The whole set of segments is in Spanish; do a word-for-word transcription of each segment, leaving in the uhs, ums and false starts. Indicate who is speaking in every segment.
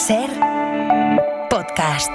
Speaker 1: Ser Podcast.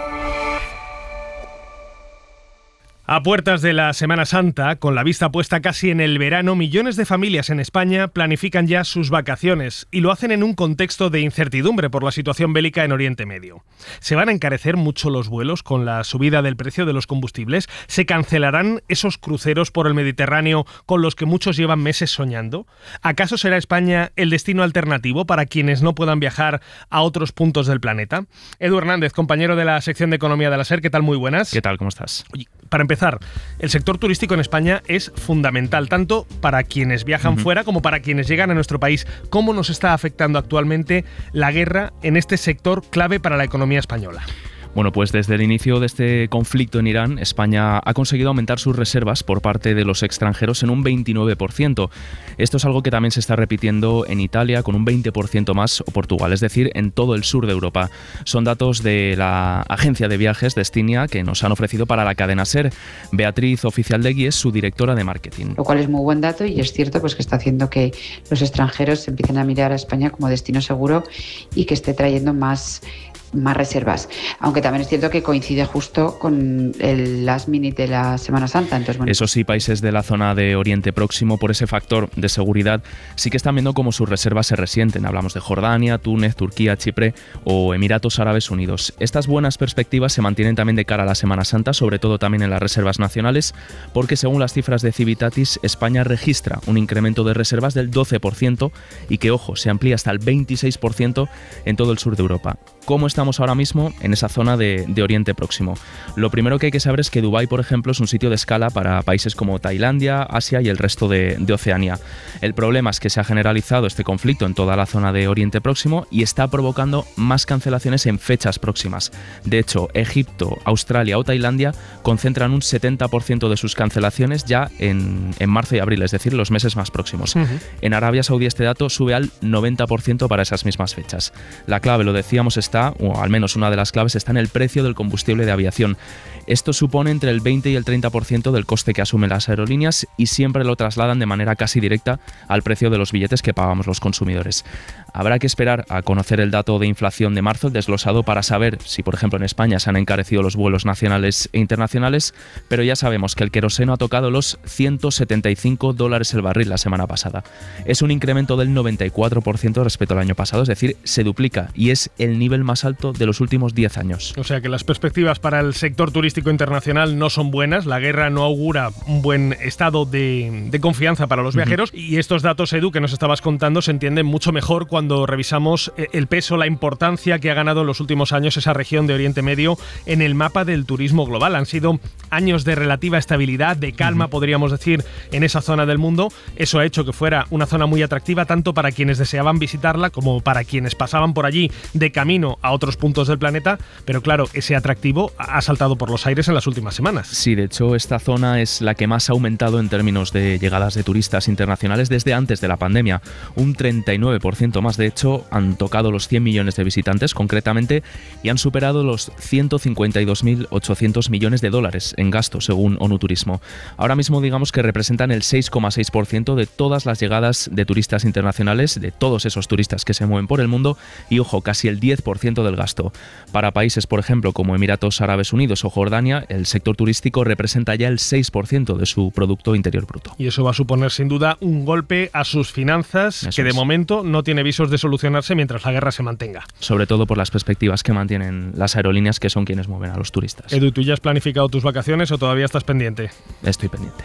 Speaker 2: A puertas de la Semana Santa, con la vista puesta casi en el verano, millones de familias en España planifican ya sus vacaciones y lo hacen en un contexto de incertidumbre por la situación bélica en Oriente Medio. ¿Se van a encarecer mucho los vuelos con la subida del precio de los combustibles? ¿Se cancelarán esos cruceros por el Mediterráneo con los que muchos llevan meses soñando? ¿Acaso será España el destino alternativo para quienes no puedan viajar a otros puntos del planeta? Edu Hernández, compañero de la sección de Economía de la SER, ¿qué tal? Muy buenas.
Speaker 3: ¿Qué tal? ¿Cómo estás?
Speaker 2: Oye, para empezar, el sector turístico en España es fundamental, tanto para quienes viajan uh-huh. fuera como para quienes llegan a nuestro país. ¿Cómo nos está afectando actualmente la guerra en este sector clave para la economía española?
Speaker 3: Bueno, pues desde el inicio de este conflicto en Irán, España ha conseguido aumentar sus reservas por parte de los extranjeros en un veintinueve por ciento. Esto es algo que también se está repitiendo en Italia con un veinte por ciento más, o Portugal, es decir, en todo el sur de Europa. Son datos de la agencia de viajes Destinia que nos han ofrecido para la cadena SER. Beatriz Oficialdegui es su directora de marketing.
Speaker 4: Lo cual es muy buen dato y es cierto pues, que está haciendo que los extranjeros empiecen a mirar a España como destino seguro y que esté trayendo más más reservas, aunque también es cierto que coincide justo con el last minute de la Semana Santa. Entonces, bueno.
Speaker 3: Eso sí, países de la zona de Oriente Próximo, por ese factor de seguridad, sí que están viendo cómo sus reservas se resienten. Hablamos de Jordania, Túnez, Turquía, Chipre o Emiratos Árabes Unidos. Estas buenas perspectivas se mantienen también de cara a la Semana Santa, sobre todo también en las reservas nacionales, porque según las cifras de Civitatis, España registra un incremento de reservas del doce por ciento y que, ojo, se amplía hasta el veintiséis por ciento en todo el sur de Europa. ¿Cómo estamos ahora mismo en esa zona de, de Oriente Próximo? Lo primero que hay que saber es que Dubái, por ejemplo, es un sitio de escala para países como Tailandia, Asia y el resto de, de Oceanía. El problema es que se ha generalizado este conflicto en toda la zona de Oriente Próximo y está provocando más cancelaciones en fechas próximas. De hecho, Egipto, Australia o Tailandia concentran un setenta por ciento de sus cancelaciones ya en, en marzo y abril, es decir, los meses más próximos. Uh-huh. En Arabia Saudí este dato sube al noventa por ciento para esas mismas fechas. La clave, lo decíamos, está o al menos una de las claves, está en el precio del combustible de aviación. Esto supone entre el veinte y el treinta por ciento del coste que asumen las aerolíneas y siempre lo trasladan de manera casi directa al precio de los billetes que pagamos los consumidores. Habrá que esperar a conocer el dato de inflación de marzo, el desglosado, para saber si, por ejemplo, en España se han encarecido los vuelos nacionales e internacionales, pero ya sabemos que el queroseno ha tocado los ciento setenta y cinco dólares el barril la semana pasada. Es un incremento del noventa y cuatro por ciento respecto al año pasado, es decir, se duplica y es el nivel más alto de los últimos diez años.
Speaker 2: O sea que las perspectivas para el sector turístico internacional no son buenas, la guerra no augura un buen estado de, de confianza para los viajeros. Uh-huh. Y estos datos, Edu, que nos estabas contando, se entienden mucho mejor cuando revisamos el peso, la importancia que ha ganado en los últimos años esa región de Oriente Medio en el mapa del turismo global. Han sido años de relativa estabilidad, de calma, uh-huh. podríamos decir, en esa zona del mundo. Eso ha hecho que fuera una zona muy atractiva tanto para quienes deseaban visitarla como para quienes pasaban por allí de camino a otros puntos del planeta, pero claro, ese atractivo ha saltado por los aires en las últimas semanas.
Speaker 3: Sí, de hecho, esta zona es la que más ha aumentado en términos de llegadas de turistas internacionales desde antes de la pandemia, un treinta y nueve por ciento más. De hecho, han tocado los cien millones de visitantes concretamente y han superado los ciento cincuenta y dos mil ochocientos millones de dólares en gasto, según ONU Turismo. Ahora mismo digamos que representan el seis coma seis por ciento de todas las llegadas de turistas internacionales, de todos esos turistas que se mueven por el mundo y, ojo, casi el diez por ciento del gasto. Para países, por ejemplo, como Emiratos Árabes Unidos o Jordania, el sector turístico representa ya el seis por ciento de su Producto Interior Bruto.
Speaker 2: Y eso va a suponer sin duda un golpe a sus finanzas, eso que de es. momento no tiene visos de solucionarse mientras la guerra se mantenga.
Speaker 3: Sobre todo por las perspectivas que mantienen las aerolíneas, que son quienes mueven a los turistas.
Speaker 2: Edu, ¿tú ya has planificado tus vacaciones o todavía estás pendiente?
Speaker 3: Estoy pendiente.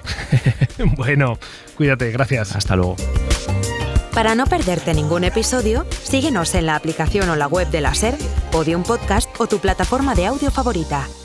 Speaker 2: Bueno, cuídate, gracias.
Speaker 3: Hasta luego.
Speaker 1: Para no perderte ningún episodio, síguenos en la aplicación o la web de la SER, Podium Podcast o tu plataforma de audio favorita.